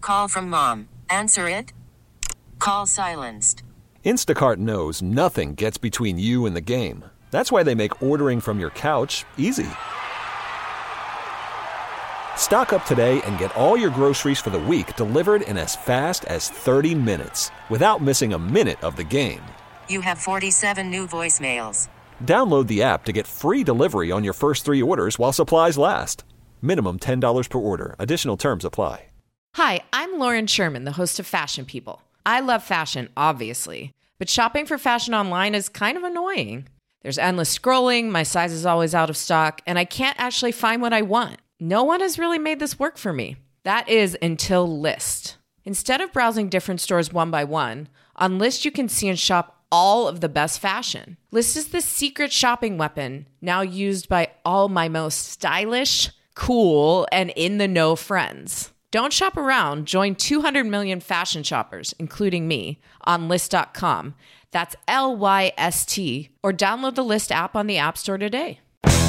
Call from mom. Answer it. Call silenced. Instacart knows nothing gets between you and the game. That's why they make ordering from your couch easy. Stock up today and get all your groceries for the week delivered in as fast as 30 minutes without missing a minute of the game. You have 47 new voicemails. Download the app to get free delivery on your first 3 orders while supplies last. Minimum $10 per order. Additional terms apply. Hi, I'm Lauren Sherman, the host of Fashion People. I love fashion, obviously, but shopping for fashion online is kind of annoying. There's endless scrolling, my size is always out of stock, and I can't actually find what I want. No one has really made this work for me. That is until Lyst. Instead of browsing different stores one by one, on Lyst you can see and shop all of the best fashion. Lyst is the secret shopping weapon now used by all my most stylish, cool, and in-the-know friends. Don't shop around. Join 200 million fashion shoppers, including me, on Lyst.com. That's Lyst, or download the Lyst app on the App Store today.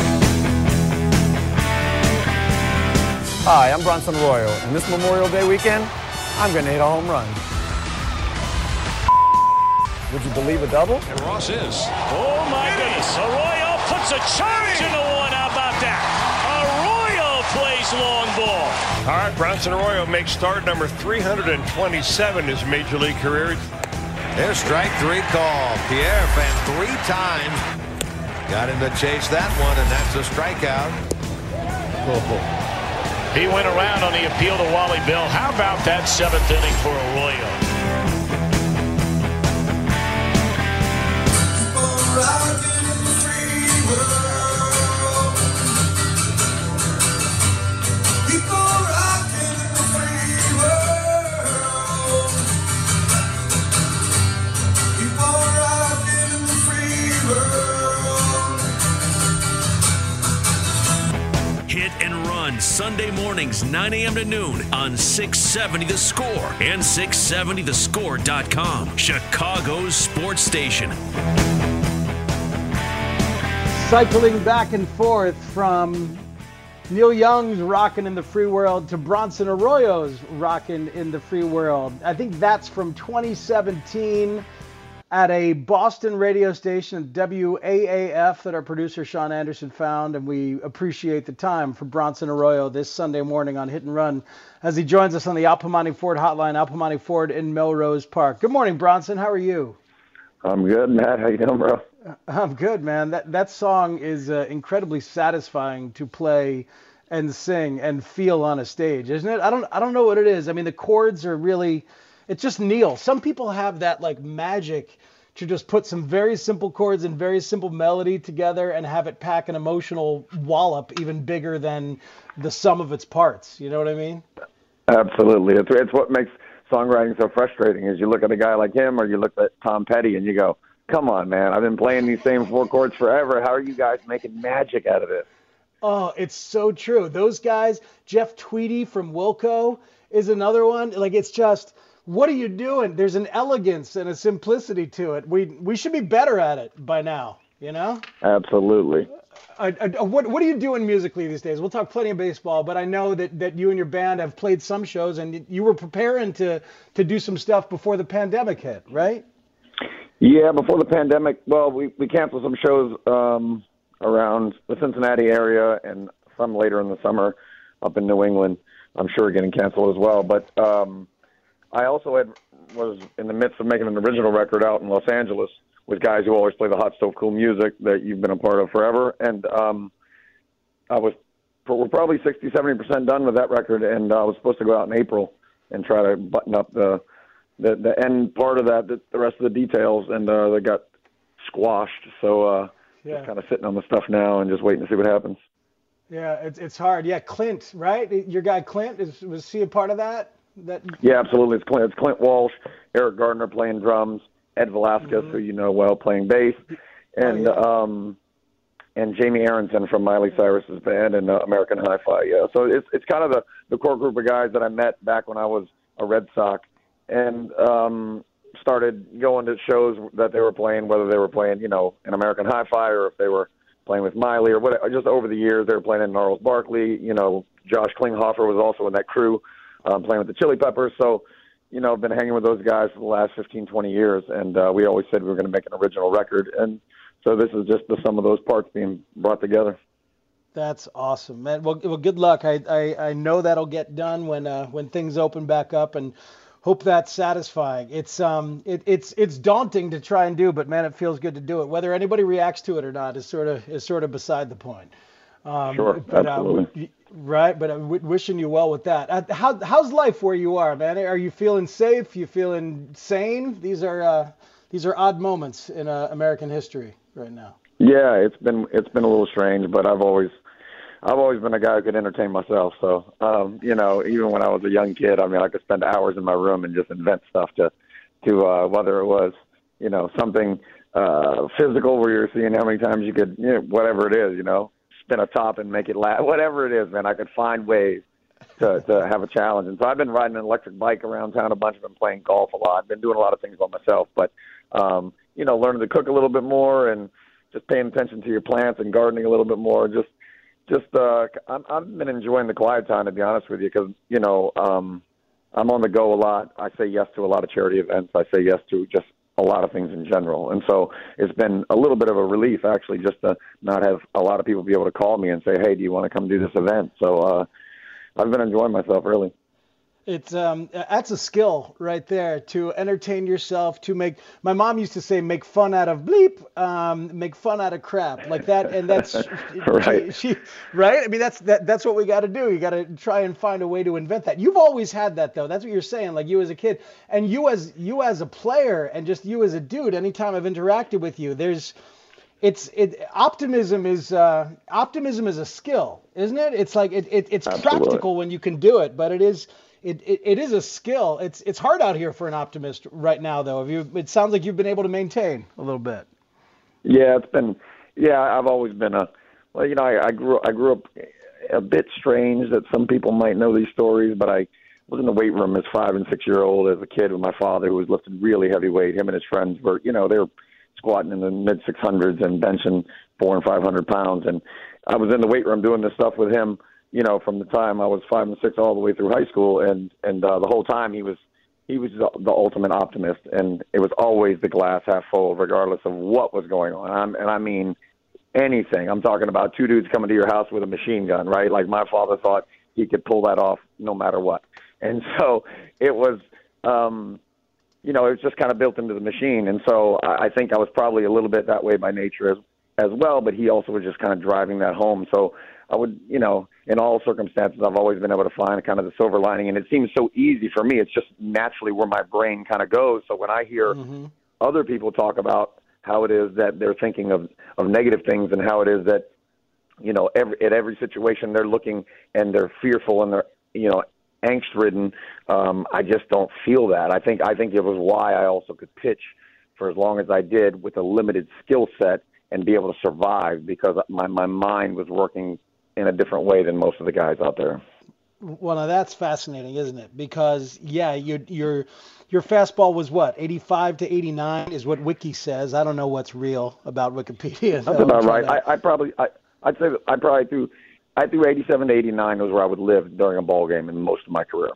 Hi, I'm Bronson Arroyo, and this Memorial Day weekend, I'm going to hit a home run. Would you believe a double? And Ross is. Oh, my goodness. Arroyo puts a charge into one. How about that? Arroyo plays long ball. All right, Bronson Arroyo makes start number 327 in his Major League career. There's strike 3 call. Pierre Fan 3 times. Got him to chase that one, and that's a strikeout. He went around on the appeal to Wally Bill. How about that 7th inning for Arroyo? Hit and Run, Sunday mornings, 9 a.m. to noon on 670 The Score and 670thescore.com. Chicago's sports station. Cycling back and forth from Neil Young's Rockin' in the Free World to Bronson Arroyo's Rockin' in the Free World. I think that's from 2017 at a Boston radio station, WAAF, that our producer Sean Anderson found, and we appreciate the time for Bronson Arroyo this Sunday morning on Hit and Run as he joins us on the Al Piemonte Ford hotline, Al Piemonte Ford in Melrose Park. Good morning, Bronson. How are you? I'm good, Matt. How you doing, bro? I'm good, man. That song is incredibly satisfying to play and sing and feel on a stage, isn't it? I don't know what it is. I mean, the chords are really, it's just Neil. Some people have that like magic to just put some very simple chords and very simple melody together and have it pack an emotional wallop even bigger than the sum of its parts. You know what I mean? Absolutely. It's what makes songwriting so frustrating is you look at a guy like him or you look at Tom Petty and you go, come on, man, I've been playing these same 4 chords forever. How are you guys making magic out of it? Oh, it's so true. Those guys, Jeff Tweedy from Wilco is another one. Like, it's just, what are you doing? There's an elegance and a simplicity to it. We should be better at it by now, you know? Absolutely. What are you doing musically these days? We'll talk plenty of baseball, but I know that you and your band have played some shows, and you were preparing to do some stuff before the pandemic hit, right? Yeah, before the pandemic, well, we canceled some shows around the Cincinnati area and some later in the summer up in New England. I'm sure getting canceled as well. But I also was in the midst of making an original record out in Los Angeles with guys who always play the Hot Stove Cool music that you've been a part of forever. And we're probably 60-70% done with that record, and I was supposed to go out in April and try to button up the end part of that, the rest of the details, and they got squashed. So just kind of sitting on the stuff now and just waiting to see what happens. Yeah, it's hard. Yeah, Clint, right? Your guy Clint, was he a part of that? Yeah, absolutely. It's Clint Walsh, Eric Gardner playing drums, Ed Velasquez, who you know well, playing bass, and and Jamie Aronson from Miley Cyrus's band and American Hi-Fi. Yeah, so it's kind of the core group of guys that I met back when I was a Red Sox, and started going to shows that they were playing, whether they were playing, an American Hi-Fi or if they were playing with Miley or whatever. Just over the years, they were playing in Gnarls Barkley. Josh Klinghoffer was also in that crew. playing with the Chili Peppers. So, you know, I've been hanging with those guys for the last 15, 20 years, and we always said we were going to make an original record. And so this is just the sum of those parts being brought together. That's awesome, man. Well, good luck. I know that'll get done when things open back up, and hope that's satisfying. It's daunting to try and do, but man, it feels good to do it. Whether anybody reacts to it or not is sort of beside the point. Sure, absolutely. Right, but wishing you well with that. How's life where you are, man? Are you feeling safe? You feeling sane? These are odd moments in American history right now. Yeah, it's been a little strange, but I've always been a guy who could entertain myself. So, you know, even when I was a young kid, I mean, I could spend hours in my room and just invent stuff to whether it was, you know, something physical where you're seeing how many times you could, you know, whatever it is, you know, spin a top and make it laugh, whatever it is, man, I could find ways to have a challenge. And so I've been riding an electric bike around town a bunch. I've been playing golf a lot. I've been doing a lot of things by myself, but, you know, learning to cook a little bit more and just paying attention to your plants and gardening a little bit more. I've been enjoying the quiet time, to be honest with you, because, you know, I'm on the go a lot. I say yes to a lot of charity events. I say yes to just a lot of things in general. And so it's been a little bit of a relief, actually, just to not have a lot of people be able to call me and say, hey, do you want to come do this event? So I've been enjoying myself, really. It's that's a skill right there, to entertain yourself, to make, my mom used to say, make fun out of bleep, make fun out of crap, like that. And that's right. Right. I mean, that's what we got to do. You got to try and find a way to invent that. You've always had that, though. That's what you're saying. Like, you as a kid, and you as a player, and just you as a dude. Anytime I've interacted with you, optimism is a skill, isn't it? It's like it's Absolutely. practical when you can do it, but it is a skill. It's hard out here for an optimist right now, though. It sounds like you've been able to maintain a little bit. Yeah, I've always been I grew up a bit strange that some people might know these stories, but I was in the weight room as 5 and 6 year old as a kid with my father, who was lifting really heavy weight. Him and his friends were, you know, they were squatting in the mid 600s and benching 400 and 500 pounds. And I was in the weight room doing this stuff with him, you know, from the time I was 5 and 6 all the way through high school. And the whole time he was the ultimate optimist. And it was always the glass half full, regardless of what was going on. And I mean, anything. I'm talking about 2 dudes coming to your house with a machine gun, right? Like, my father thought he could pull that off no matter what. And so it was, you know, it was just kind of built into the machine. And so I think I was probably a little bit that way by nature as well, but he also was just kind of driving that home. So I would, you know, in all circumstances, I've always been able to find kind of the silver lining, and it seems so easy for me. It's just naturally where my brain kind of goes. So when I hear other people talk about how it is that they're thinking of negative things, and how it is that, you know, at every situation they're looking and they're fearful and they're, you know, angst-ridden, I just don't feel that. I think it was why I also could pitch for as long as I did with a limited skill set and be able to survive, because my mind was working in a different way than most of the guys out there. Well, now that's fascinating, isn't it? Because, yeah, your fastball was what, 85 to 89 is what Wiki says. I don't know what's real about Wikipedia. That's about right. I'd say that I threw 87 to 89 was where I would live during a ball game in most of my career.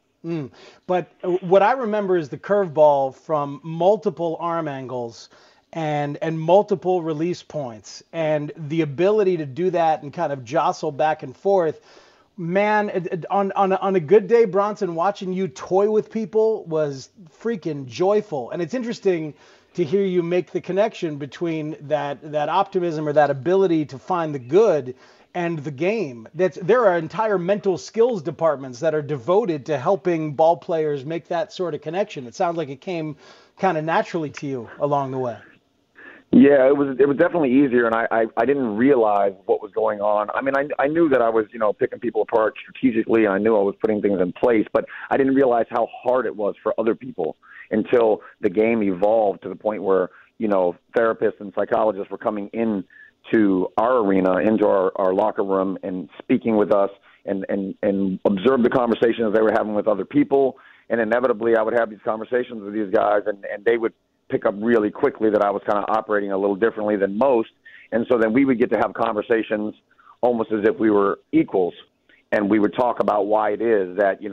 But what I remember is the curveball from multiple arm angles and multiple release points, and the ability to do that and kind of jostle back and forth. Man, on a good day, Bronson, watching you toy with people was freaking joyful. And it's interesting to hear you make the connection between that optimism, or that ability to find the good, and the game. There are entire mental skills departments that are devoted to helping ball players make that sort of connection. It sounds like it came kind of naturally to you along the way. Yeah, it was definitely easier, and I didn't realize what was going on. I mean, I knew that I was, you know, picking people apart strategically, and I knew I was putting things in place, but I didn't realize how hard it was for other people until the game evolved to the point where, you know, therapists and psychologists were coming in to our arena, into our locker room, and speaking with us, and observe the conversations they were having with other people. And inevitably I would have these conversations with these guys, and they would pick up really quickly that I was kind of operating a little differently than most. And so then we would get to have conversations almost as if we were equals, and we would talk about why it is that, you know,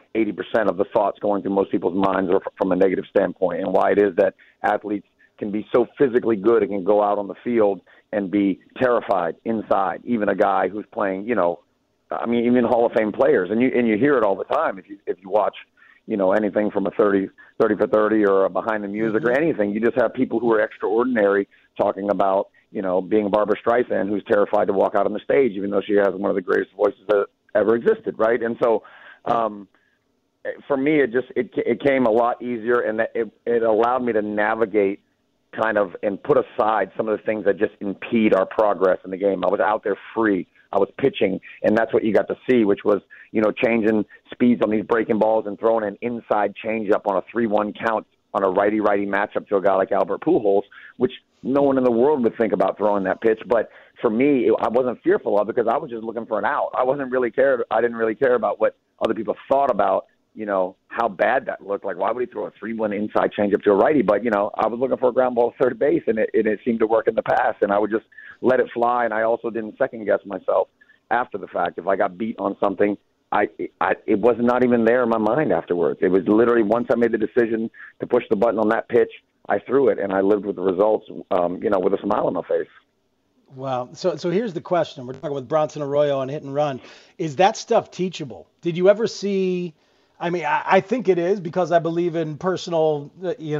80% of the thoughts going through most people's minds are from a negative standpoint, and why it is that athletes can be so physically good and can go out on the field and be terrified inside. Even a guy who's playing, even Hall of Fame players, and you hear it all the time if you watch, anything from a 30 for 30 or a Behind the Music or anything. You just have people who are extraordinary talking about, being Barbra Streisand, who's terrified to walk out on the stage, even though she has one of the greatest voices that ever existed, right? And so, for me, it came a lot easier, and that it allowed me to navigate kind of and put aside some of the things that just impede our progress in the game. I was out there free. I was pitching, and that's what you got to see, which was, changing speeds on these breaking balls and throwing an inside changeup on a 3-1 count on a righty-righty matchup to a guy like Albert Pujols, which no one in the world would think about throwing that pitch. But for me, I wasn't fearful of it because I was just looking for an out. I didn't really care about what other people thought about, how bad that looked. Like, why would he throw a 3-1 inside changeup to a righty? But, I was looking for a ground ball to third base, and it seemed to work in the past, and I would just let it fly, and I also didn't second-guess myself after the fact. If I got beat on something, it was not even there in my mind afterwards. It was literally once I made the decision to push the button on that pitch, I threw it, and I lived with the results, with a smile on my face. Wow. So here's the question. We're talking with Bronson Arroyo on Hit and Run. Is that stuff teachable? Did you ever see... I think it is, because I believe in personal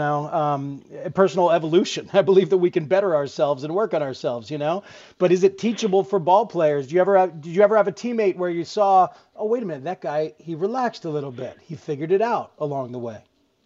evolution. I believe that we can better ourselves and work on ourselves, But is it teachable for ball players? Did you ever have a teammate where you saw, oh, wait a minute, that guy, he relaxed a little bit. He figured it out along the way.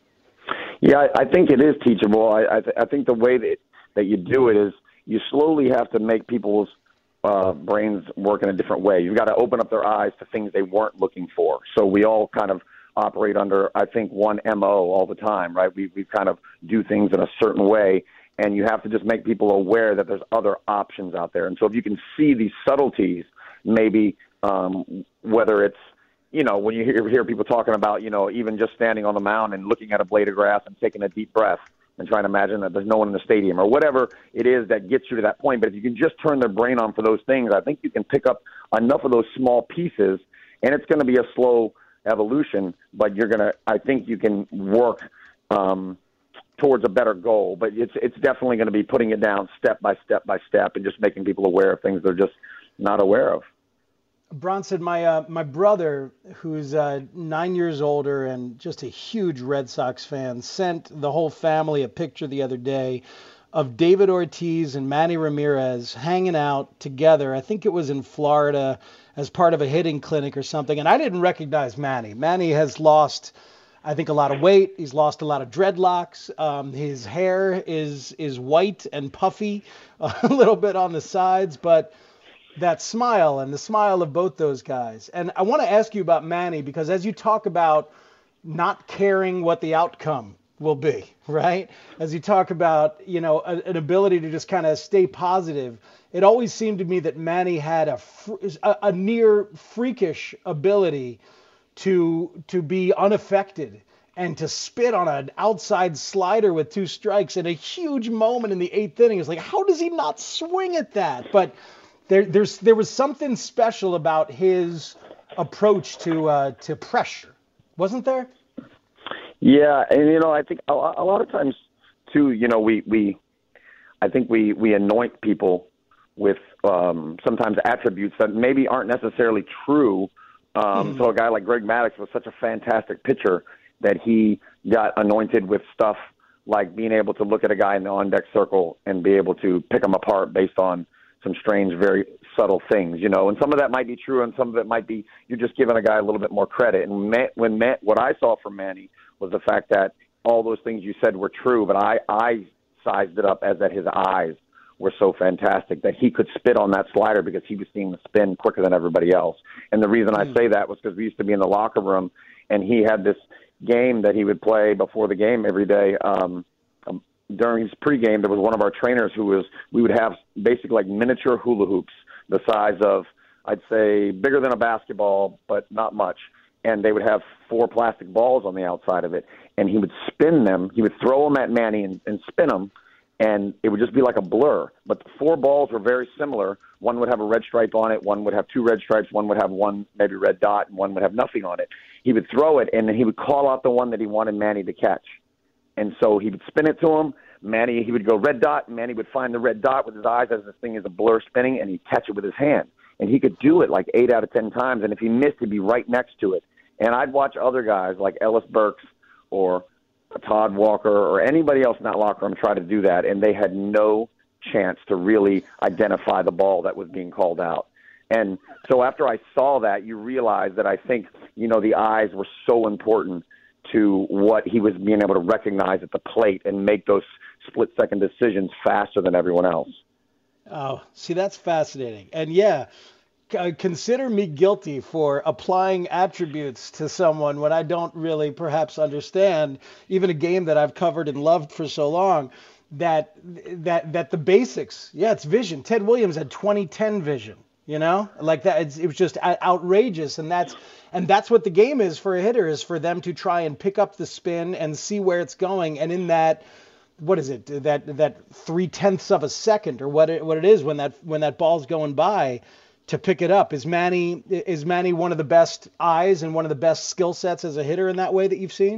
Yeah, I think it is teachable. I think the way that you do it is you slowly have to make people's brains work in a different way. You've got to open up their eyes to things they weren't looking for. So we all kind of operate under, I think, one MO all the time, right? We kind of do things in a certain way, and you have to just make people aware that there's other options out there. And so if you can see these subtleties, maybe whether it's, when you hear people talking about, even just standing on the mound and looking at a blade of grass and taking a deep breath and trying to imagine that there's no one in the stadium or whatever it is that gets you to that point. But if you can just turn their brain on for those things, I think you can pick up enough of those small pieces, and it's going to be a slow evolution, but I think you can work towards a better goal. But it's definitely going to be putting it down step by step by step and just making people aware of things they're just not aware of. Bronson, my brother, who's 9 years older and just a huge Red Sox fan, sent the whole family a picture the other day of David Ortiz and Manny Ramirez hanging out together. I think it was in Florida as part of a hitting clinic or something. And I didn't recognize Manny. Manny has lost, I think, a lot of weight. He's lost a lot of dreadlocks. His hair is white and puffy, a little bit on the sides, but that smile and the smile of both those guys. And I want to ask you about Manny, because as you talk about not caring what the outcome will be, right? As you talk about, an ability to just kind of stay positive, it always seemed to me that Manny had a near freakish ability to be unaffected and to spit on an outside slider with 2 strikes in a huge moment in the 8th inning. It's like, how does he not swing at that? But there was something special about his approach to pressure, wasn't there? Yeah, and I think a lot of times too, I think we anoint people with sometimes attributes that maybe aren't necessarily true. So a guy like Greg Maddux was such a fantastic pitcher that he got anointed with stuff like being able to look at a guy in the on-deck circle and be able to pick him apart based on some strange, very subtle things, and some of that might be true and some of it might be you're just giving a guy a little bit more credit. And what I saw from Manny was the fact that all those things you said were true, but I sized it up as that his eyes were so fantastic that he could spit on that slider because he was seeing the spin quicker than everybody else. And the reason I say that was because we used to be in the locker room, and he had this game that he would play before the game every day. During his pregame, there was one of our trainers we would have basically like miniature hula hoops, the size of, I'd say, bigger than a basketball, but not much. And they would have 4 plastic balls on the outside of it. And he would spin them. He would throw them at Manny and spin them, and it would just be like a blur. But the 4 balls were very similar. One would have a red stripe on it. One would have 2 red stripes. One would have 1 maybe red dot, and one would have nothing on it. he would throw it, and then he would call out the one that he wanted Manny to catch. And so he would spin it to him. Manny, he would go red dot, and Manny would find the red dot with his eyes as this thing is a blur spinning, and he'd catch it with his hand. And he could do it like 8 out of 10 times, and if he missed, he'd be right next to it. And I'd watch other guys like Ellis Burks or Todd Walker or anybody else in that locker room try to do that, and they had no chance to really identify the ball that was being called out. And so after I saw that, you realize that I think, the eyes were so important to what he was being able to recognize at the plate and make those split-second decisions faster than everyone else. Oh, see, that's fascinating. And yeah, consider me guilty for applying attributes to someone when I don't really perhaps understand even a game that I've covered and loved for so long. That the basics, it's vision. Ted Williams had 20/10 vision, like that. It was just outrageous, and that's what the game is for a hitter, is for them to try and pick up the spin and see where it's going, and in that, what is it, that 0.3 of a second or what it is when that ball's going by, to pick it up. Is Manny one of the best eyes and one of the best skill sets as a hitter in that way that you've seen?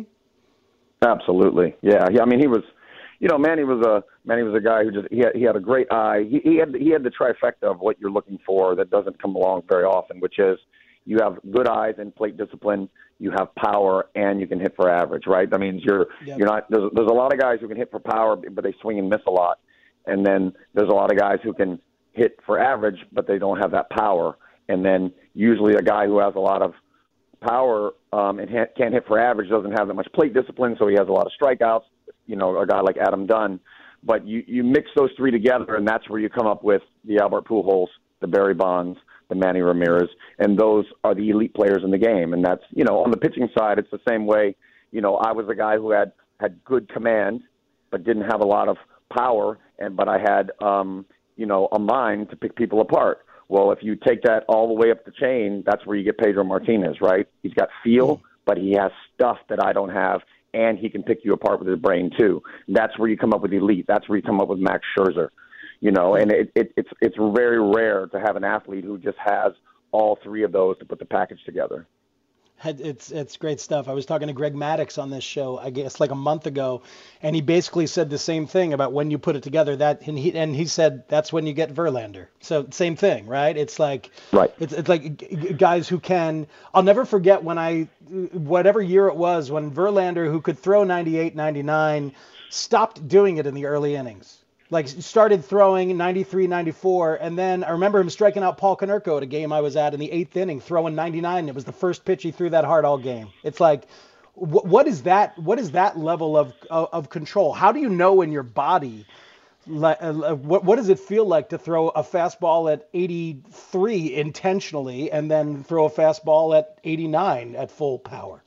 Absolutely, yeah. I mean, he was. Manny was a guy who just he had a great eye. He had the trifecta of what you're looking for that doesn't come along very often, which is you have good eyes and plate discipline, you have power, and you can hit for average, right? That means you're not. There's a lot of guys who can hit for power, but they swing and miss a lot, and then there's a lot of guys who can hit for average, but they don't have that power. And then usually a guy who has a lot of power and can't hit for average doesn't have that much plate discipline, so he has a lot of strikeouts. A guy like Adam Dunn. But you mix those three together, and that's where you come up with the Albert Pujols, the Barry Bonds, the Manny Ramirez, and those are the elite players in the game. And that's, on the pitching side, it's the same way. I was a guy who had good command, but didn't have a lot of power, but I had, a mind to pick people apart. Well, if you take that all the way up the chain, that's where you get Pedro Martinez, right? He's got feel, but he has stuff that I don't have, and he can pick you apart with his brain too. That's where you come up with elite. That's where you come up with Max Scherzer, and it's very rare to have an athlete who just has all three of those to put the package together. It's great stuff. I was talking to Greg Maddux on this show, I guess like a month ago, and he basically said the same thing about when you put it together. And he said that's when you get Verlander. So same thing, right? It's like right. It's like guys who can. I'll never forget whatever year it was when Verlander, who could throw 98, 99, stopped doing it in the early innings. Like started throwing 93, 94, and then I remember him striking out Paul Konerko at a game I was at in the 8th inning, throwing 99. It was the first pitch he threw that hard all game. It's like, what is that? What is that level of control? How do you know in your body? What does it feel like to throw a fastball at 83 intentionally and then throw a fastball at 89 at full power?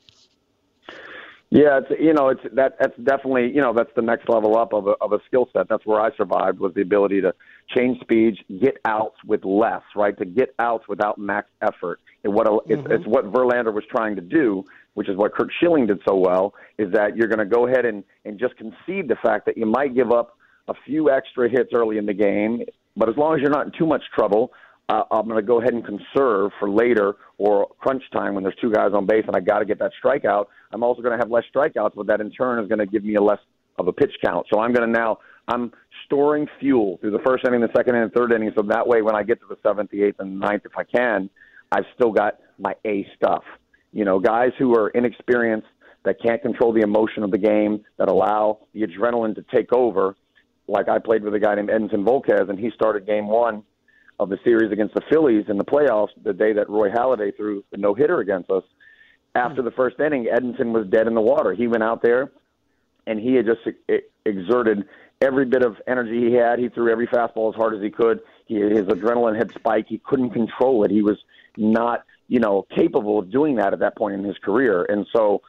Yeah, that's definitely, that's the next level up of a skill set. That's where I survived, was the ability to change speeds, get outs with less, right? To get outs without max effort. It's what Verlander was trying to do, which is what Curt Schilling did so well, is that you're going to go ahead and just concede the fact that you might give up a few extra hits early in the game, but as long as you're not in too much trouble, I'm going to go ahead and conserve for later or crunch time when there's two guys on base and I got to get that strikeout. I'm also going to have less strikeouts, but that in turn is going to give me a less of a pitch count. So I'm storing fuel through the first inning, the second inning, third inning. So that way, when I get to the 7th, the 8th, and 9th, if I can, I've still got my A stuff. Guys who are inexperienced, that can't control the emotion of the game, that allow the adrenaline to take over. Like I played with a guy named Edinson Volquez, and he started game 1 of the series against the Phillies in the playoffs the day that Roy Halladay threw the no-hitter against us. After the first inning, Edinson was dead in the water. He went out there, and he had just exerted every bit of energy he had. He threw every fastball as hard as he could. His adrenaline had spiked. He couldn't control it. He was not, capable of doing that at that point in his career. And so,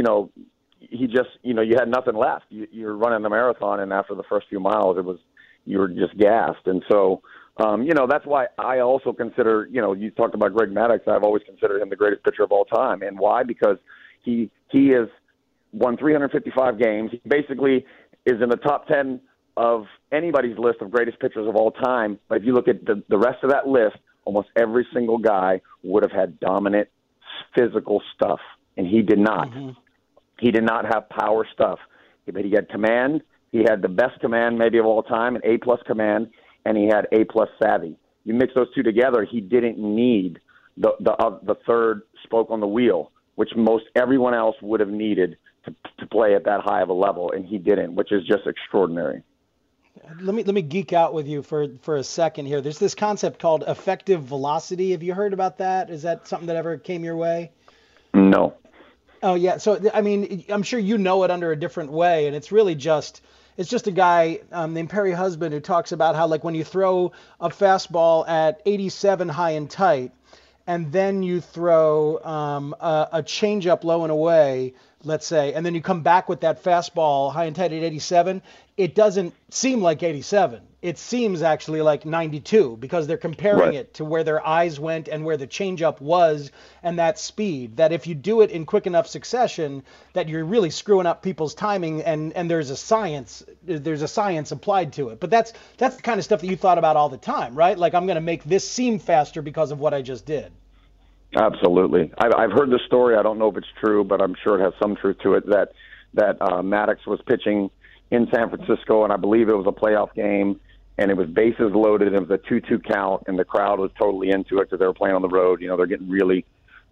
he just, you had nothing left. You're running the marathon, and after the first few miles, you were just gassed. And so, that's why I also consider, you talked about Greg Maddux. I've always considered him the greatest pitcher of all time. And why? Because he has won 355 games. He basically is in the top 10 of anybody's list of greatest pitchers of all time. But if you look at the rest of that list, almost every single guy would have had dominant physical stuff. and he did not. He did not have power stuff, but he had command. He had the best command maybe of all time, an A-plus command, and he had A-plus savvy. You mix those two together, he didn't need the third spoke on the wheel, which most everyone else would have needed to play at that high of a level, and he didn't, which is just extraordinary. Let me geek out with you for a second here. There's this concept called effective velocity. Have you heard about that? Is that something that ever came your way? No. Oh yeah. So I mean, I'm sure you know it under a different way, and it's really just a guy named Perry Husband who talks about how, like, when you throw a fastball at 87 high and tight, and then you throw a changeup low and away, let's say, and then you come back with that fastball high and tight at 87, it doesn't seem like 87. It seems actually like 92 because they're comparing it to where their eyes went and where the changeup was and that speed. That if you do it in quick enough succession, that you're really screwing up people's timing, and there's a science applied to it. But that's the kind of stuff that you thought about all the time, right? Like, I'm going to make this seem faster because of what I just did. Absolutely. I've heard the story. I don't know if it's true, but I'm sure it has some truth to it, that Maddox was pitching in San Francisco, and I believe it was a playoff game, and it was bases loaded, and it was a 2-2 count, and the crowd was totally into it because they were playing on the road. You know, they're getting really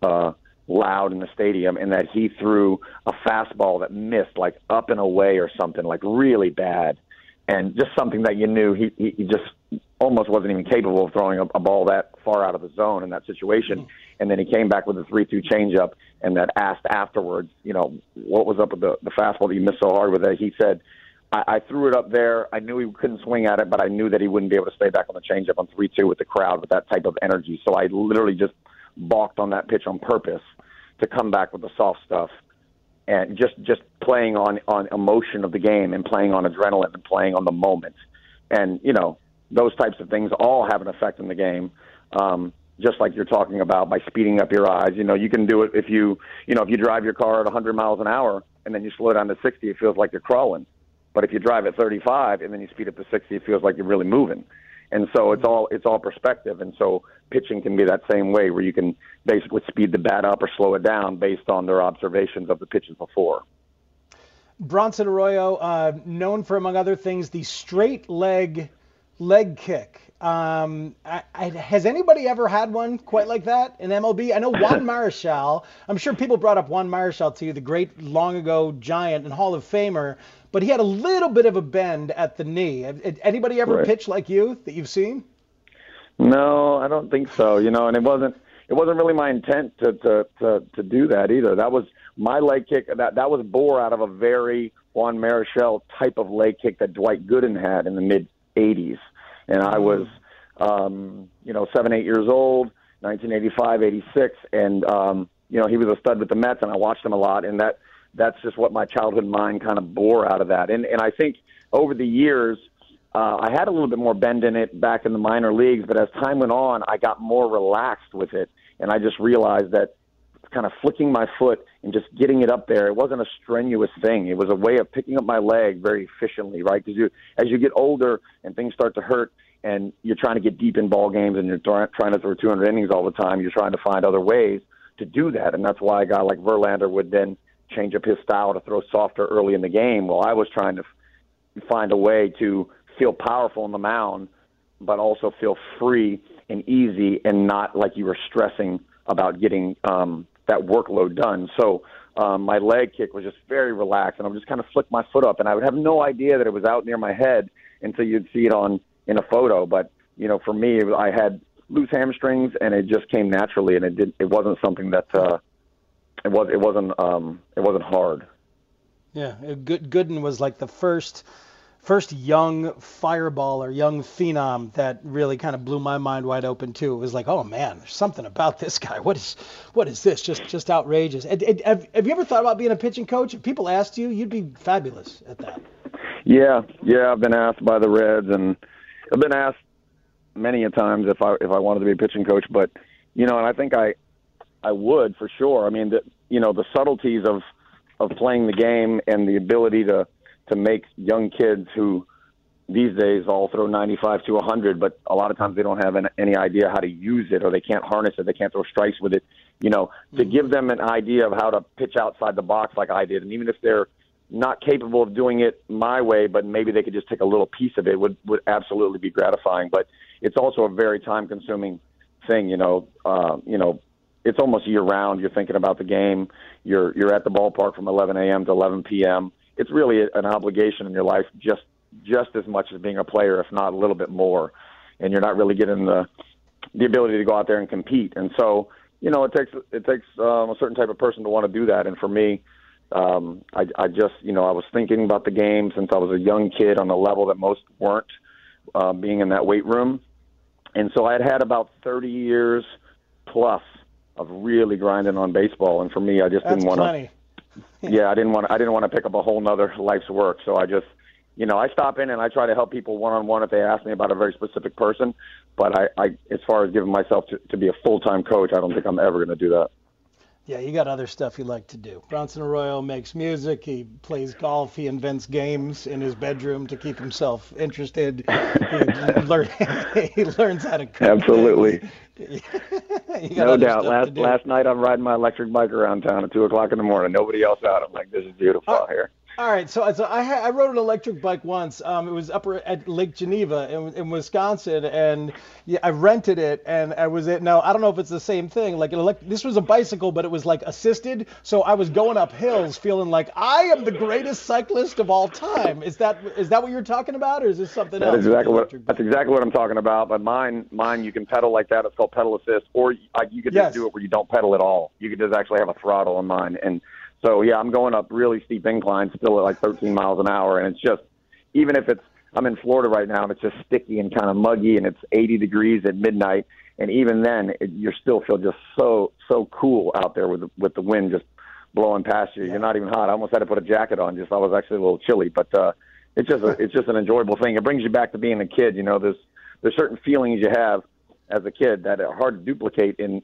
loud in the stadium, and that he threw a fastball that missed, like up and away or something, like really bad, and just something that you knew he just almost wasn't even capable of throwing a ball that far out of the zone in that situation. And then he came back with a 3-2 changeup, and that asked afterwards, you know, what was up with the fastball that he missed so hard with it. He said, I threw it up there. I knew he couldn't swing at it, but I knew that he wouldn't be able to stay back on the changeup on 3-2 with the crowd with that type of energy. So I literally just balked on that pitch on purpose to come back with the soft stuff and just playing on emotion of the game and playing on adrenaline and playing on the moment. And, you know, those types of things all have an effect in the game. Just like you're talking about by speeding up your eyes. You know, you can do it if you drive your car at 100 miles an hour and then you slow down to 60, it feels like you're crawling. But if you drive at 35 and then you speed up to 60, it feels like you're really moving. And so it's all perspective. And so pitching can be that same way, where you can basically speed the bat up or slow it down based on their observations of the pitches before. Bronson Arroyo, known for, among other things, the straight leg kick. Has anybody ever had one quite like that in MLB? I know Juan Marichal. I'm sure people brought up Juan Marichal to you, the great long ago Giant and Hall of Famer, but he had a little bit of a bend at the knee. Anybody ever pitch like you that you've seen? No, I don't think so. You know, and it wasn't really my intent to do that either. That was my leg kick. That was bore out of a very Juan Marichal type of leg kick that Dwight Gooden had in the mid '80s. And I was, 7-8 years old, 1985, 86. And, he was a stud with the Mets, and I watched him a lot. And that's just what my childhood mind kind of bore out of that. And I think over the years, I had a little bit more bend in it back in the minor leagues. But as time went on, I got more relaxed with it. And I just realized that kind of flicking my foot and just getting it up there, it wasn't a strenuous thing. It was a way of picking up my leg very efficiently, right? Because as you get older and things start to hurt and you're trying to get deep in ball games and you're trying to throw 200 innings all the time, you're trying to find other ways to do that. And that's why a guy like Verlander would then change up his style to throw softer early in the game, while I was trying to find a way to feel powerful on the mound, but also feel free and easy and not like you were stressing about getting that workload done. So my leg kick was just very relaxed, and I would just kind of flick my foot up, and I would have no idea that it was out near my head until you'd see it in a photo. But, you know, for me, I had loose hamstrings, and it just came naturally, and it wasn't something that it wasn't hard. Yeah, Gooden was like the first young fireballer, young phenom that really kind of blew my mind wide open too. It was like, oh man, there's something about this guy. What is this? Just outrageous. Have you ever thought about being a pitching coach? If people asked you, you'd be fabulous at that. Yeah. I've been asked by the Reds, and I've been asked many a times if I wanted to be a pitching coach. But and I think I would for sure. I mean, the subtleties of playing the game and the ability to make young kids who these days all throw 95 to 100, but a lot of times they don't have any idea how to use it, or they can't harness it. They can't throw strikes with it. To give them an idea of how to pitch outside the box like I did, and even if they're not capable of doing it my way, but maybe they could just take a little piece of it, would absolutely be gratifying. But it's also a very time-consuming thing. It's almost year-round. You're thinking about the game. You're at the ballpark from 11 a.m. to 11 p.m. It's really an obligation in your life, just as much as being a player, if not a little bit more. And you're not really getting the ability to go out there and compete. And so, it takes a certain type of person to want to do that. And for me, I was thinking about the game since I was a young kid on a level that most weren't, being in that weight room. And so I had about 30 years plus of really grinding on baseball. And for me, I just didn't want to. Yeah, I didn't want to pick up a whole nother life's work. So I just, I stop in and I try to help people one-on-one if they ask me about a very specific person. But I as far as giving myself to be a full-time coach, I don't think I'm ever going to do that. Yeah, you got other stuff you like to do. Bronson Arroyo makes music. He plays golf. He invents games in his bedroom to keep himself interested. He learns how to cook. Absolutely. No doubt. Last night I'm riding my electric bike around town at 2 o'clock in the morning. Nobody else out. I'm like, this is beautiful out here. All right, so I rode an electric bike once. It was up at Lake Geneva in Wisconsin, and I rented it, and I was now I don't know if it's the same thing. This was a bicycle, but it was like assisted, so I was going up hills, feeling like I am the greatest cyclist of all time. Is that what you're talking about, or is this something else? That's exactly what I'm talking about. But mine, you can pedal like that. It's called pedal assist, or you could just do it where you don't pedal at all. You could just actually have a throttle on mine, and so, yeah, I'm going up really steep inclines still at like 13 miles an hour. And it's just, even if I'm in Florida right now and it's just sticky and kind of muggy and it's 80 degrees at midnight. And even then, you still feel just so cool out there with the wind just blowing past you. Yeah. You're not even hot. I almost had to put a jacket on. I was actually a little chilly. But it's just an enjoyable thing. It brings you back to being a kid. There's certain feelings you have as a kid that are hard to duplicate in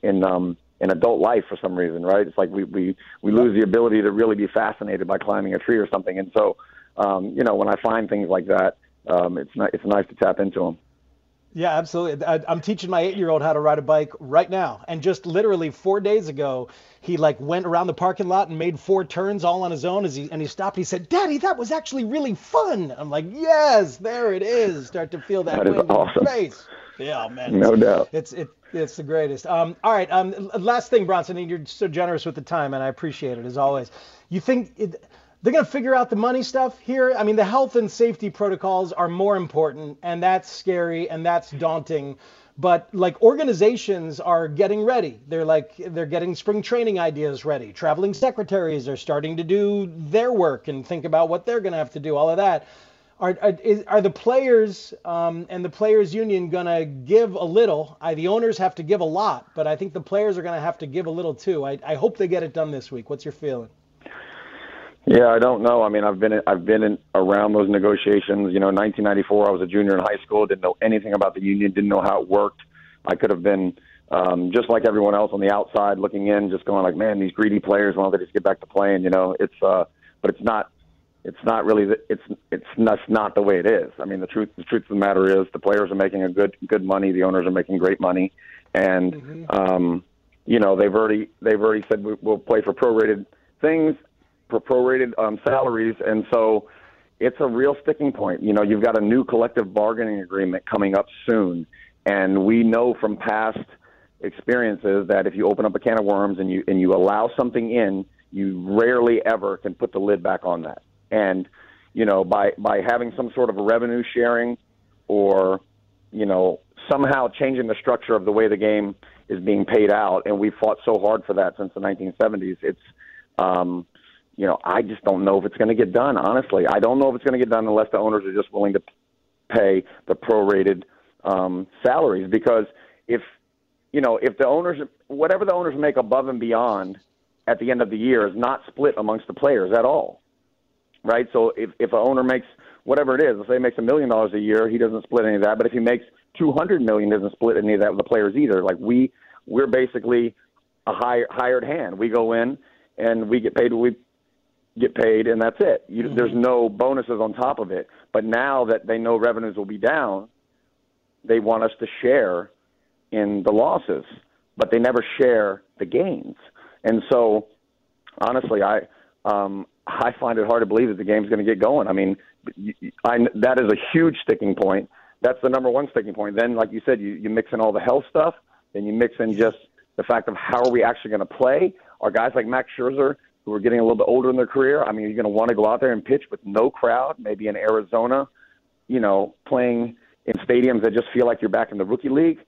adult life for some reason, right? It's like we lose the ability to really be fascinated by climbing a tree or something. And so, when I find things like that, it's nice to tap into them. Yeah, absolutely. I'm teaching my 8-year-old how to ride a bike right now. And just literally 4 days ago, he went around the parking lot and made 4 turns all on his own. And he stopped. He said, "Daddy, that was actually really fun." I'm like, yes, there it is. Start to feel that wind awesome. in your face. Yeah, man. No doubt. It's the greatest. All right. Last thing, Bronson, and you're so generous with the time, and I appreciate it as always. You think they're going to figure out the money stuff here? I mean, the health and safety protocols are more important, and that's scary and that's daunting. But organizations are getting ready. They're getting spring training ideas ready. Traveling secretaries are starting to do their work and think about what they're going to have to do. All of that. Are the players and the players union going to give a little? The owners have to give a lot, but I think the players are going to have to give a little too. I hope they get it done this week. What's your feeling? Yeah, I don't know. I mean, I've been around those negotiations. 1994, I was a junior in high school, didn't know anything about the union, didn't know how it worked. I could have been just like everyone else on the outside looking in, just going like, man, these greedy players, why don't they just get back to playing? But it's not. It's not really. It's not the way it is. I mean, the truth of the matter is, the players are making a good money. The owners are making great money, and they've already said we'll play for prorated things, for prorated salaries, and so it's a real sticking point. You've got a new collective bargaining agreement coming up soon, and we know from past experiences that if you open up a can of worms and you allow something in, you rarely ever can put the lid back on that. And, by having some sort of a revenue sharing or, somehow changing the structure of the way the game is being paid out, and we've fought so hard for that since the 1970s, it's, I just don't know if it's going to get done, honestly. I don't know if it's going to get done unless the owners are just willing to pay the prorated salaries, because if the owners, whatever the owners make above and beyond at the end of the year is not split amongst the players at all. Right, so if an owner makes whatever it is, let's say he makes $1 million a year, he doesn't split any of that. But if he makes $200 million, doesn't split any of that with the players either. Like we're basically a hired hand. We go in and we get paid what we get paid, and that's it. There's no bonuses on top of it. But now that they know revenues will be down, they want us to share in the losses, but they never share the gains. And so, honestly, I find it hard to believe that the game's going to get going. I mean, that is a huge sticking point. That's the number one sticking point. Then, like you said, you mix in all the health stuff, then you mix in just the fact of how are we actually going to play. Are guys like Max Scherzer, who are getting a little bit older in their career, I mean, you're going to want to go out there and pitch with no crowd, maybe in Arizona, playing in stadiums that just feel like you're back in the rookie league.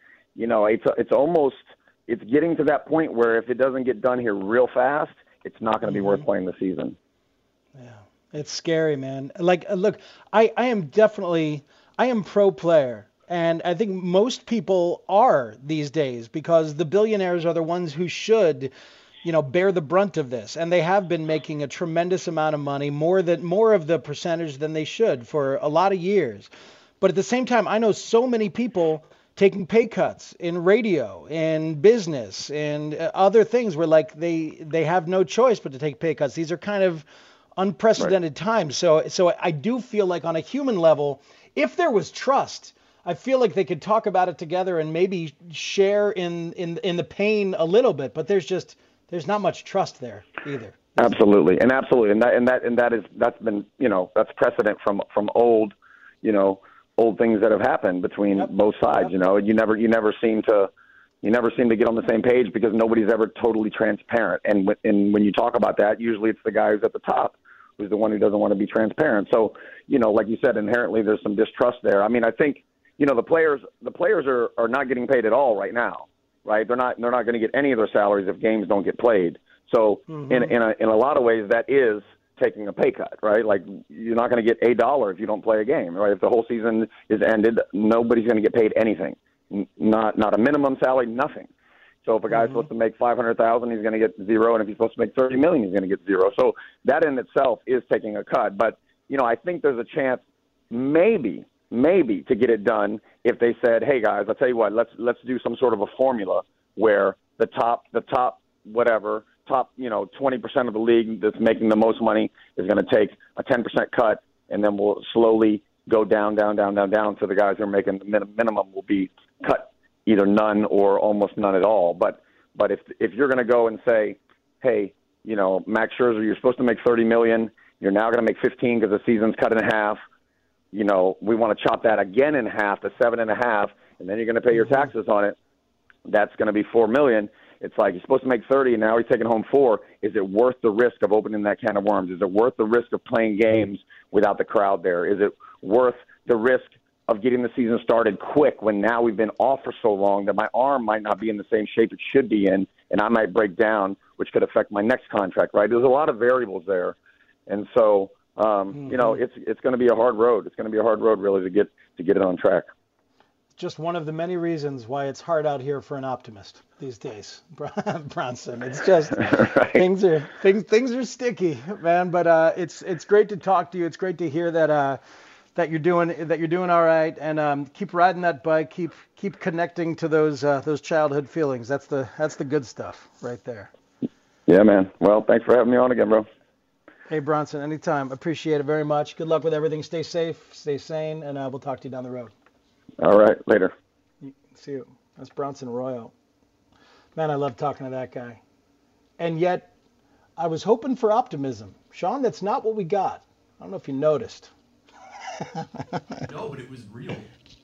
It's getting to that point where if it doesn't get done here real fast, it's not going to be worth playing the season. Yeah, it's scary, man. Like, look, I am pro player. And I think most people are these days because the billionaires are the ones who should, bear the brunt of this. And they have been making a tremendous amount of money, more of the percentage than they should for a lot of years. But at the same time, I know so many people taking pay cuts in radio, in business, and other things where like they have no choice but to take pay cuts. These are kind of unprecedented times. So I do feel like on a human level, if there was trust, I feel like they could talk about it together and maybe share in the pain a little bit, but there's not much trust there either. Absolutely, and that's been that's precedent from old things that have happened between both sides. Yep. You never seem to get on the same page because nobody's ever totally transparent. And when you talk about that, usually it's the guy who's at the top who's the one who doesn't want to be transparent. So like you said, inherently there's some distrust there. I mean, I think. The players are not getting paid at all right now, right? They're not going to get any of their salaries if games don't get played. So in a lot of ways, that is taking a pay cut, right? Like you're not going to get $1 if you don't play a game, right? If the whole season is ended, nobody's going to get paid anything, not a minimum salary, nothing. So if a guy's supposed to make $500,000, he's going to get zero, and if he's supposed to make $30 million, he's going to get zero. So that in itself is taking a cut. But I think there's a chance, maybe to get it done if they said, hey guys, I'll tell you what, let's do some sort of a formula where the top 20% of the league that's making the most money is going to take a 10% cut, and then we'll slowly go down to the guys who are making the minimum will be cut either none or almost none at all. But if you're going to go and say, hey, Max Scherzer, you're supposed to make $30 million, you're now going to make 15 because the season's cut in half. We want to chop that again in half to 7.5, and then you're going to pay your taxes on it. That's going to be $4 million. It's like he's supposed to make 30, and now he's taking home 4. Is it worth the risk of opening that can of worms? Is it worth the risk of playing games without the crowd there? Is it worth the risk of getting the season started quick when now we've been off for so long that my arm might not be in the same shape it should be in, and I might break down, which could affect my next contract, right? There's a lot of variables there. And so, it's going to be a hard road. It's going to be a hard road, really, to get it on track. Just one of the many reasons why it's hard out here for an optimist these days, Bronson. It's just right. things are sticky, man. But it's great to talk to you. It's great to hear that you're doing all right, and keep riding that bike. Keep connecting to those childhood feelings. That's the good stuff right there. Yeah, man. Well, thanks for having me on again, bro. Hey, Bronson, anytime. Appreciate it very much. Good luck with everything. Stay safe, stay sane, and we'll talk to you down the road. All right, later. See you. That's Bronson Arroyo. Man, I love talking to that guy. And yet, I was hoping for optimism. Sean, that's not what we got. I don't know if you noticed. No, but it was real.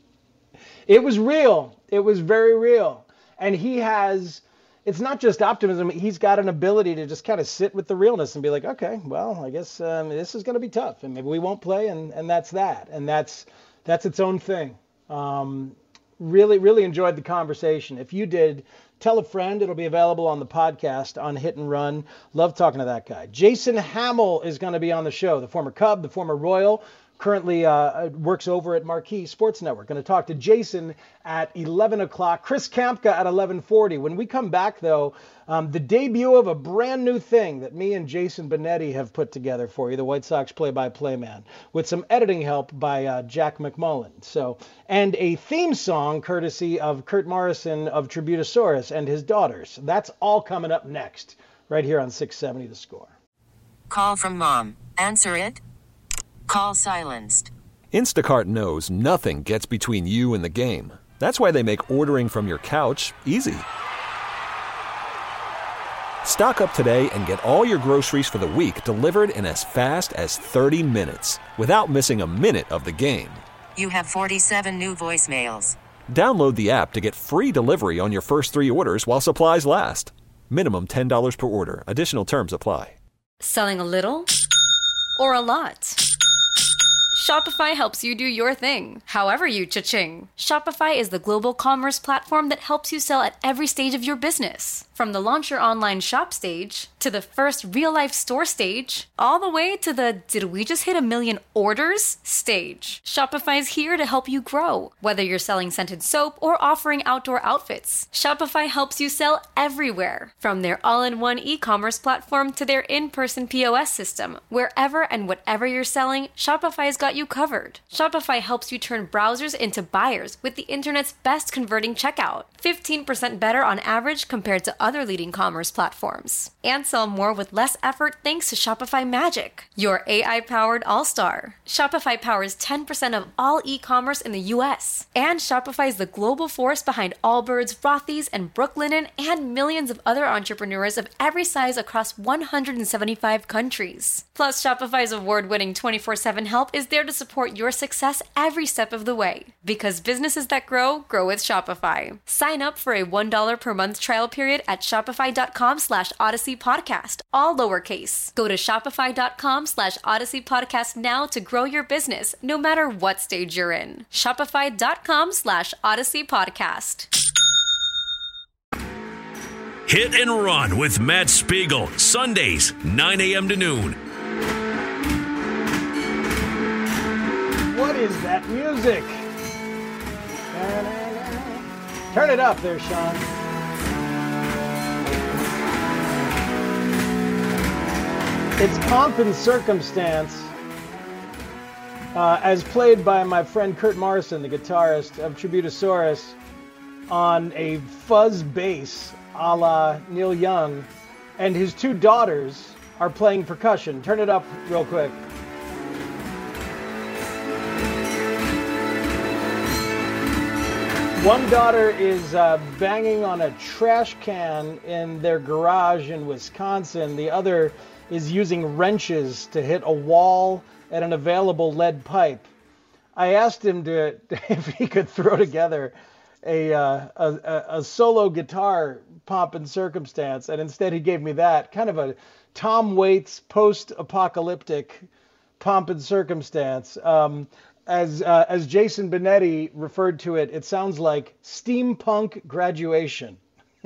It was real. It was very real. And it's not just optimism. He's got an ability to just kind of sit with the realness and be like, okay, well, I guess this is going to be tough, and maybe we won't play, and that's that. And that's its own thing. Really, really enjoyed the conversation. If you did, tell a friend. It'll be available on the podcast on Hit and Run. Love talking to that guy. Jason Hamill is going to be on the show, the former Cub, the former Royal. Currently works over at Marquee Sports Network. Going to talk to Jason at 11 o'clock. Chris Kampka at 11:40. When we come back, though, the debut of a brand new thing that me and Jason Benetti have put together for you, the White Sox play-by-play man, with some editing help by Jack McMullen. And a theme song courtesy of Kurt Morrison of Tributosaurus and his daughters. That's all coming up next, right here on 670 The Score. Call from mom. Answer it. Call silenced. Instacart knows nothing gets between you and the game. That's why they make ordering from your couch easy. Stock up today and get all your groceries for the week delivered in as fast as 30 minutes without missing a minute of the game. You have 47 new voicemails. Download the app to get free delivery on your first 3 orders while supplies last. Minimum $10 per order. Additional terms apply. Selling a little or a lot? Shopify helps you do your thing, however you cha-ching. Shopify is the global commerce platform that helps you sell at every stage of your business. From the launch your online shop stage, to the first real-life store stage, all the way to the did we just hit 1 million orders stage. Shopify's here to help you grow. Whether you're selling scented soap or offering outdoor outfits, Shopify helps you sell everywhere. From their all-in-one e-commerce platform to their in-person POS system, wherever and whatever you're selling, Shopify's got you covered. Shopify helps you turn browsers into buyers with the internet's best converting checkout. 15% better on average compared to other leading commerce platforms. And sell more with less effort thanks to Shopify Magic, your AI-powered all-star. Shopify powers 10% of all e-commerce in the US. And Shopify is the global force behind Allbirds, Rothy's, and Brooklinen, and millions of other entrepreneurs of every size across 175 countries. Plus, Shopify's award-winning 24/7 help is there to support your success every step of the way. Because businesses that grow, grow with Shopify. Sign up for a $1 per month trial period at shopify.com/Odyssey Podcast, all lowercase. Go to shopify.com/Odyssey Podcast now to grow your business, no matter what stage you're in. Shopify.com/Odyssey Podcast. Hit and Run with Matt Spiegel, Sundays, 9 a.m. to noon. What is that music? Turn it up there, Sean. It's Pomp and Circumstance, as played by my friend Kurt Morrison, the guitarist of Tributosaurus, on a fuzz bass a la Neil Young, and his 2 daughters are playing percussion. Turn it up real quick. One daughter is banging on a trash can in their garage in Wisconsin. The other is using wrenches to hit a wall at an available lead pipe. I asked him if he could throw together a solo guitar Pomp and Circumstance, and instead he gave me that, kind of a Tom Waits post-apocalyptic Pomp and Circumstance. As Jason Benetti referred to it, it sounds like steampunk graduation.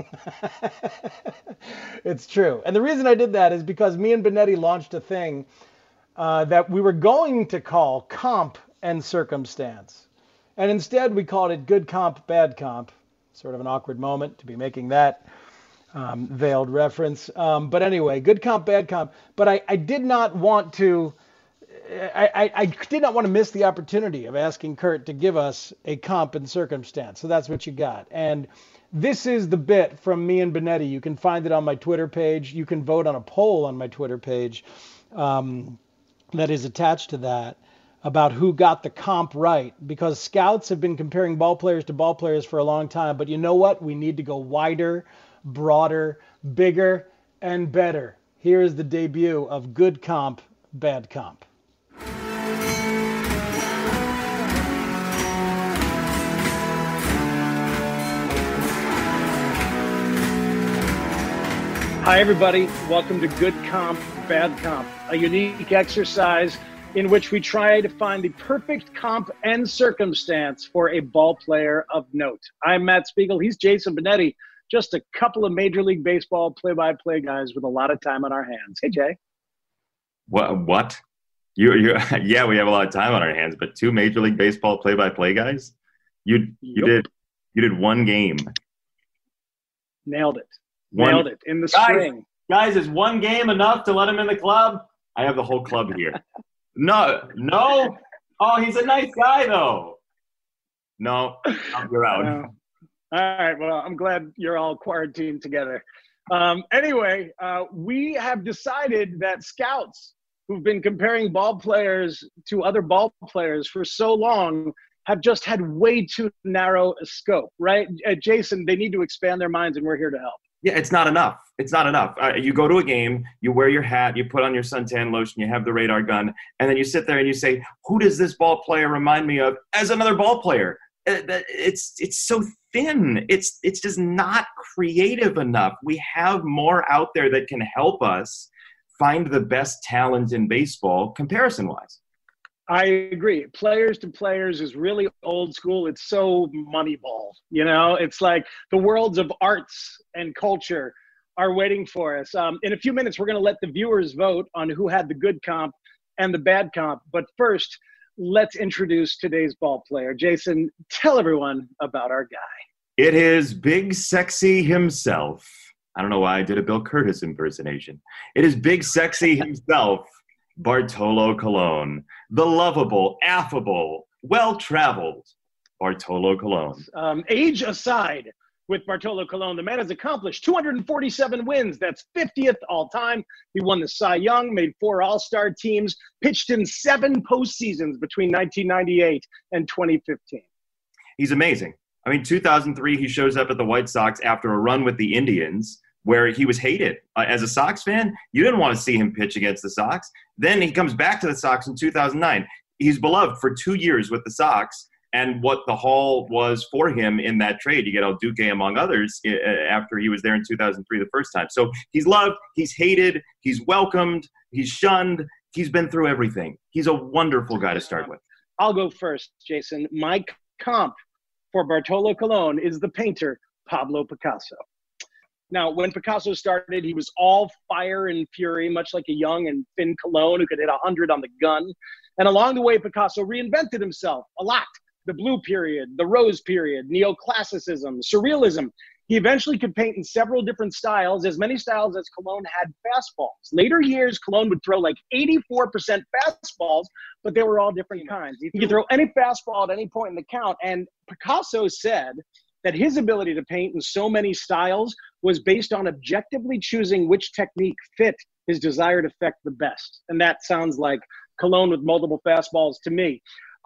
It's true. And the reason I did that is because me and Benetti launched a thing that we were going to call Comp and Circumstance. And instead we called it Good Comp, Bad Comp. Sort of an awkward moment to be making that veiled reference. But anyway, Good Comp, Bad Comp. But I did not want to... I did not want to miss the opportunity of asking Kurt to give us a Comp and Circumstance. So that's what you got. And this is the bit from me and Benetti. You can find it on my Twitter page. You can vote on a poll on my Twitter page that is attached to that about who got the comp right. Because scouts have been comparing ball players to ball players for a long time. But you know what? We need to go wider, broader, bigger, and better. Here is the debut of Good Comp, Bad Comp. Hi, everybody. Welcome to Good Comp, Bad Comp, a unique exercise in which we try to find the perfect comp and circumstance for a ball player of note. I'm Matt Spiegel. He's Jason Benetti. Just a couple of Major League Baseball play-by-play guys with a lot of time on our hands. Hey, Jay. What? Yeah, we have a lot of time on our hands, but 2 Major League Baseball play-by-play guys? You did one game. Nailed it. Nailed it in the spring. Guys, is one game enough to let him in the club? I have the whole club here. No. Oh, he's a nice guy, though. No, you're out. All right. Well, I'm glad you're all quarantined together. Anyway, we have decided that scouts who've been comparing ball players to other ball players for so long have just had way too narrow a scope, right? Jason, they need to expand their minds, and we're here to help. Yeah, it's not enough. It's not enough. You go to a game, you wear your hat, you put on your suntan lotion, you have the radar gun, and then you sit there and you say, who does this ball player remind me of as another ball player? It's so thin. It's just not creative enough. We have more out there that can help us find the best talent in baseball comparison-wise. I agree. Players to players is really old school. It's so Moneyball. It's like the worlds of arts and culture are waiting for us. In a few minutes, we're going to let the viewers vote on who had the good comp and the bad comp. But first, let's introduce today's ball player. Jason, tell everyone about our guy. It is Big Sexy himself. I don't know why I did a Bill Curtis impersonation. It is Big Sexy himself, Bartolo Colon, the lovable, affable, well-traveled Bartolo Colon. Age aside, with Bartolo Colon, the man has accomplished 247 wins. That's 50th all-time. He won the Cy Young, made 4 All-Star teams, pitched in 7 postseasons between 1998 and 2015. He's amazing. 2003, he shows up at the White Sox after a run with the Indians, where he was hated. As a Sox fan, you didn't want to see him pitch against the Sox. Then he comes back to the Sox in 2009. He's beloved for 2 years with the Sox, and what the haul was for him in that trade. You get El Duque, among others, after he was there in 2003 the first time. So he's loved, he's hated, he's welcomed, he's shunned. He's been through everything. He's a wonderful guy to start with. I'll go first, Jason. My comp for Bartolo Colon is the painter Pablo Picasso. Now, when Picasso started, he was all fire and fury, much like a young and thin Colon who could hit 100 on the gun. And along the way, Picasso reinvented himself a lot. The Blue Period, the Rose Period, Neoclassicism, Surrealism. He eventually could paint in several different styles, as many styles as Colon had fastballs. Later years, Colon would throw like 84% fastballs, but they were all different kinds. He could throw any fastball at any point in the count. And Picasso said that his ability to paint in so many styles was based on objectively choosing which technique fit his desired effect the best. And that sounds like Colon with multiple fastballs to me.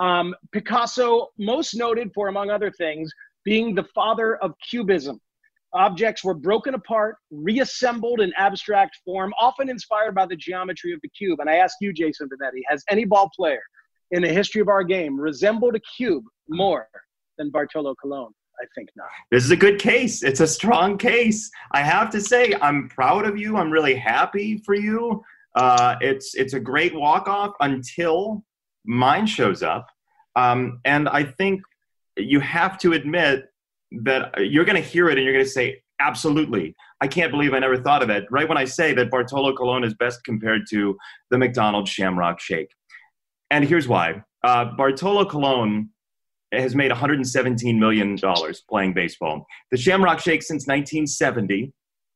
Picasso, most noted for, among other things, being the father of Cubism. Objects were broken apart, reassembled in abstract form, often inspired by the geometry of the cube. And I ask you, Jason Benetti, has any ball player in the history of our game resembled a cube more than Bartolo Colon? I think not. This is a good case. It's a strong case. I have to say, I'm proud of you. I'm really happy for you. It's a great walk-off until mine shows up. And I think you have to admit that you're going to hear it and you're going to say, absolutely. I can't believe I never thought of it. Right when I say that Bartolo Colon is best compared to the McDonald's Shamrock Shake. And here's why. Bartolo Colon has made $117 million playing baseball. The Shamrock Shake since 1970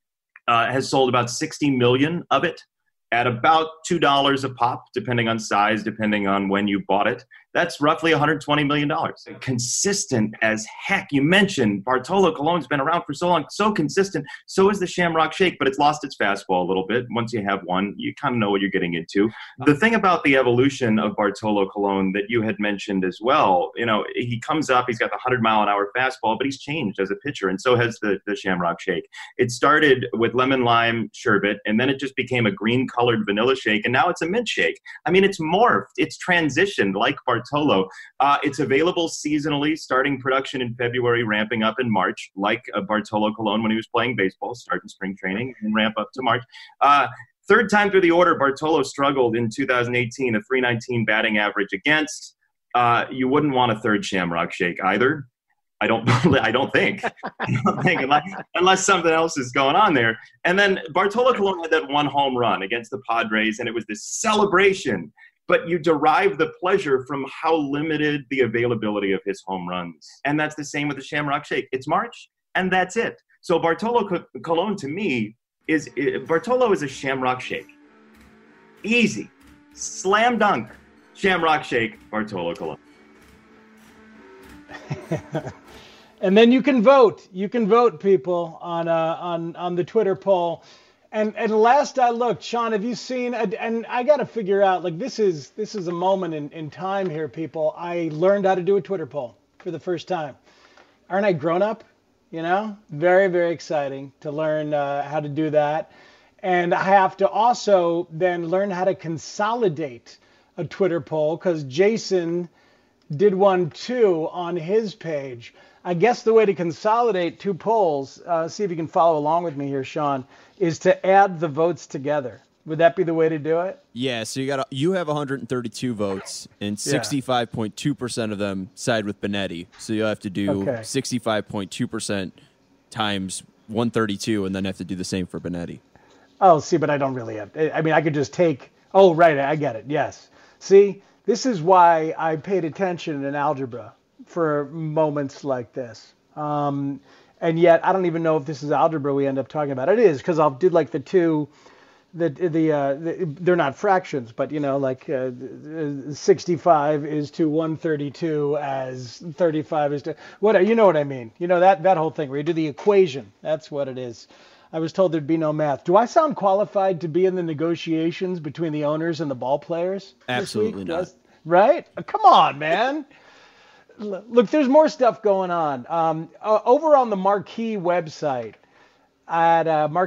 has sold about 60 million of it at about $2 a pop, depending on size, depending on when you bought it. That's roughly $120 million. Consistent as heck. You mentioned Bartolo Colon's been around for so long, so consistent. So is the Shamrock Shake, but it's lost its fastball a little bit. Once you have one, you kind of know what you're getting into. The thing about the evolution of Bartolo Colon that you had mentioned as well, he comes up, he's got the 100-mile-an-hour fastball, but he's changed as a pitcher, and so has the Shamrock Shake. It started with lemon lime sherbet, and then it just became a green-colored vanilla shake, and now it's a mint shake. It's morphed. It's transitioned like Bartolo. It's available seasonally, starting production in February, ramping up in March, like Bartolo Colon when he was playing baseball, start in spring training and ramp up to March. Third time through the order, Bartolo struggled in 2018, a .319 batting average against. You wouldn't want a third Shamrock Shake either. I don't think unless something else is going on there. And then Bartolo Colon had that one home run against the Padres, and it was this celebration. But you derive the pleasure from how limited the availability of his home runs. And that's the same with the Shamrock Shake. It's March, and that's it. So Bartolo Colon, to me, Bartolo is a Shamrock Shake. Easy. Slam dunk. Shamrock Shake, Bartolo Colon. And then you can vote. You can vote, people, on the Twitter poll. And last I looked, Sean, have you seen? And I got to figure out, like, this is a moment in time here, people. I learned how to do a Twitter poll for the first time. Aren't I grown up? You know, very, very exciting to learn how to do that. And I have to also then learn how to consolidate a Twitter poll, because Jason did one too on his page. I guess the way to consolidate two polls, see if you can follow along with me here, Sean, is to add the votes together. Would that be the way to do it? Yeah, so you have 132 votes, and 65.2% of them side with Benetti. So you'll have to do 65.2% times 132, and then have to do the same for Benetti. Oh, see, but I don't really have. I mean, I could just take. Oh, right, I get it. Yes. See, this is why I paid attention in algebra for moments like this. And yet, I don't even know if this is algebra we end up talking about. It is, because I'll do like the two. They're not fractions, but you know, like 65 is to 132 as 35 is to whatever. You know what I mean? You know that whole thing where you do the equation. That's what it is. I was told there'd be no math. Do I sound qualified to be in the negotiations between the owners and the ball players? Absolutely not. Right? Come on, man. Look, there's more stuff going on. Over on the Marquee website at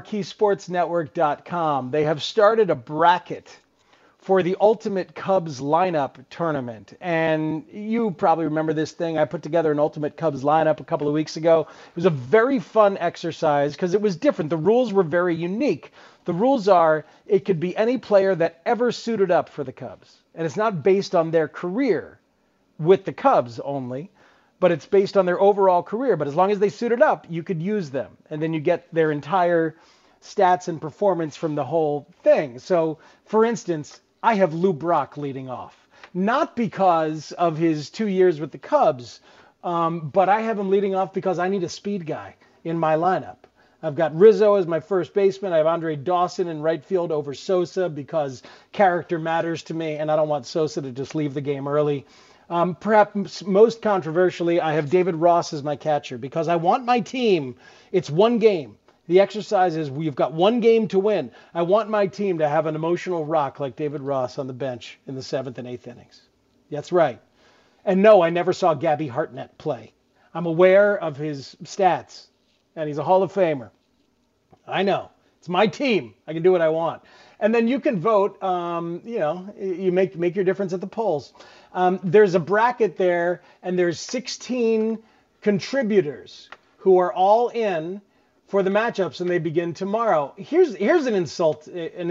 MarqueeSportsNetwork.com, they have started a bracket for the Ultimate Cubs lineup tournament. And you probably remember this thing. I put together an Ultimate Cubs lineup a couple of weeks ago. It was a very fun exercise because it was different. The rules were very unique. The rules are it could be any player that ever suited up for the Cubs. And it's not based on their career with the Cubs only, but it's based on their overall career. But as long as they suited up, you could use them. And then you get their entire stats and performance from the whole thing. So, for instance, I have Lou Brock leading off. Not because of his 2 years with the Cubs, but I have him leading off because I need a speed guy in my lineup. I've got Rizzo as my first baseman. I have Andre Dawson in right field over Sosa because character matters to me, and I don't want Sosa to just leave the game early. Perhaps most controversially, I have David Ross as my catcher because I want my team. It's one game. The exercise is we've got one game to win. I want my team to have an emotional rock like David Ross on the bench in the 7th and 8th innings. That's right. And no, I never saw Gabby Hartnett play. I'm aware of his stats, and he's a Hall of Famer. I know. It's my team. I can do what I want. And then you can vote. You make your difference at the polls. There's a bracket there, and there's 16 contributors who are all in for the matchups, and they begin tomorrow. Here's an insult.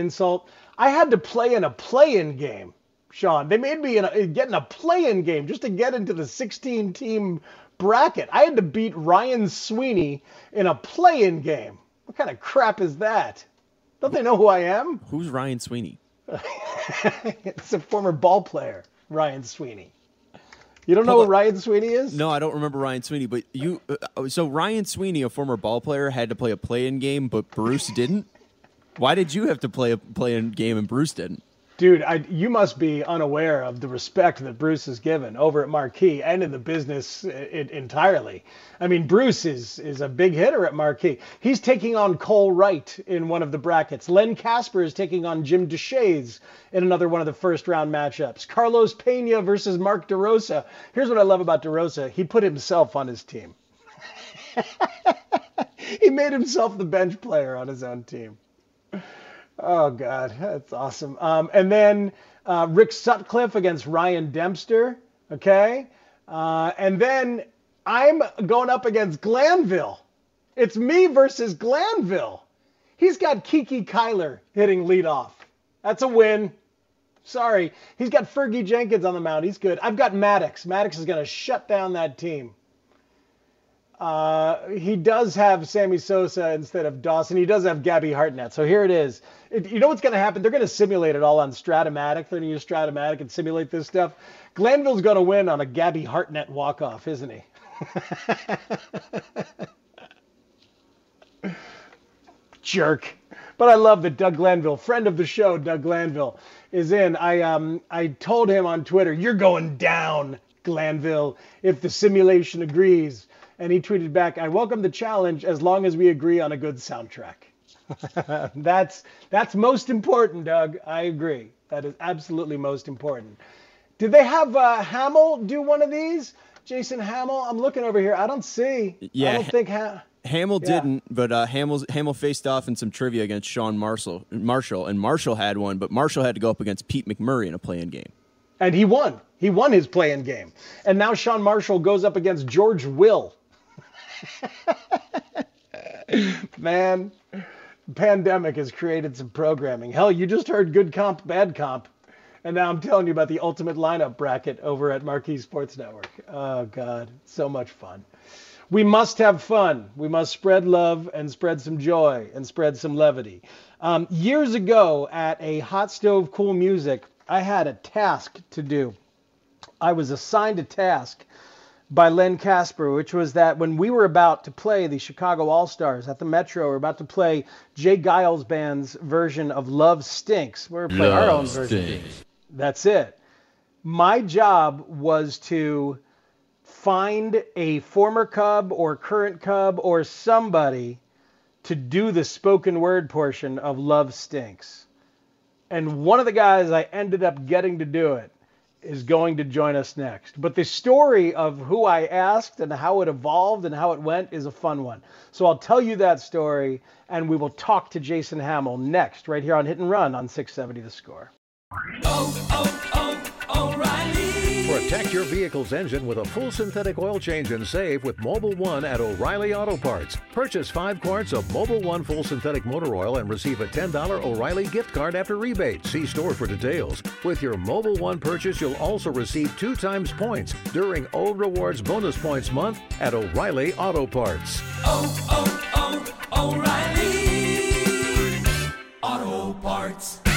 I had to play in a play-in game, Sean. They made me get in a play-in game just to get into the 16-team bracket. I had to beat Ryan Sweeney in a play-in game. What kind of crap is that? Don't they know who I am? Who's Ryan Sweeney? It's a former ball player, Ryan Sweeney. You don't know who Ryan Sweeney is? No, I don't remember Ryan Sweeney. But so Ryan Sweeney, a former ball player, had to play a play-in game, but Bruce didn't? Why did you have to play a play-in game and Bruce didn't? Dude, you must be unaware of the respect that Bruce is given over at Marquee and in the business entirely. I mean, Bruce is a big hitter at Marquee. He's taking on Cole Wright in one of the brackets. Len Casper is taking on Jim Deshaies in another one of the first-round matchups. Carlos Pena versus Mark DeRosa. Here's what I love about DeRosa. He put himself on his team. He made himself the bench player on his own team. Oh, God, that's awesome. And then Rick Sutcliffe against Ryan Dempster, okay? And then I'm going up against Glanville. It's me versus Glanville. He's got Kiki Kyler hitting leadoff. That's a win. Sorry. He's got Fergie Jenkins on the mound. He's good. I've got Maddox. Maddox is going to shut down that team. He does have Sammy Sosa instead of Dawson. He does have Gabby Hartnett. So here it is. You know what's going to happen? They're going to simulate it all on Stratomatic. They're going to use Stratomatic and simulate this stuff. Glanville's going to win on a Gabby Hartnett walk-off, isn't he? Jerk. But I love that Doug Glanville, friend of the show, Doug Glanville, is in. I told him on Twitter, you're going down, Glanville, if the simulation agrees. And he tweeted back, I welcome the challenge as long as we agree on a good soundtrack. That's most important, Doug. I agree. That is absolutely most important. Did they have Hamill do one of these? Jason Hamill? I'm looking over here. I don't see. Yeah, I don't think Hamill didn't, but Hamill faced off in some trivia against Sean Marshall, and Marshall had one, but Marshall had to go up against Pete McMurray in a play-in game. And he won. He won his play-in game. And now Sean Marshall goes up against George Will. Man, the pandemic has created some programming. Hell, you just heard good comp, bad comp. And now I'm telling you about the ultimate lineup bracket over at Marquee Sports Network. Oh, God, so much fun. We must have fun. We must spread love and spread some joy and spread some levity. Years ago at a Hot Stove Cool Music, I had a task to do. I was assigned a task by Len Casper, which was that when we were about to play the Chicago All-Stars at the Metro, we were about to play Jay Giles Band's version of Love Stinks. We were playing our own version. That's it. My job was to find a former Cub or current Cub or somebody to do the spoken word portion of Love Stinks. And one of the guys I ended up getting to do it is going to join us next. But the story of who I asked and how it evolved and how it went is a fun one. So I'll tell you that story, and we will talk to Jason Hamill next, right here on Hit and Run on 670 The Score. O'Reilly. Protect your vehicle's engine with a full synthetic oil change and save with Mobil 1 at O'Reilly Auto Parts. Purchase 5 quarts of Mobil 1 full synthetic motor oil and receive a $10 O'Reilly gift card after rebate. See store for details. With your Mobil 1 purchase, you'll also receive 2 times points during O Rewards Bonus Points Month at O'Reilly Auto Parts. O'Reilly Auto Parts.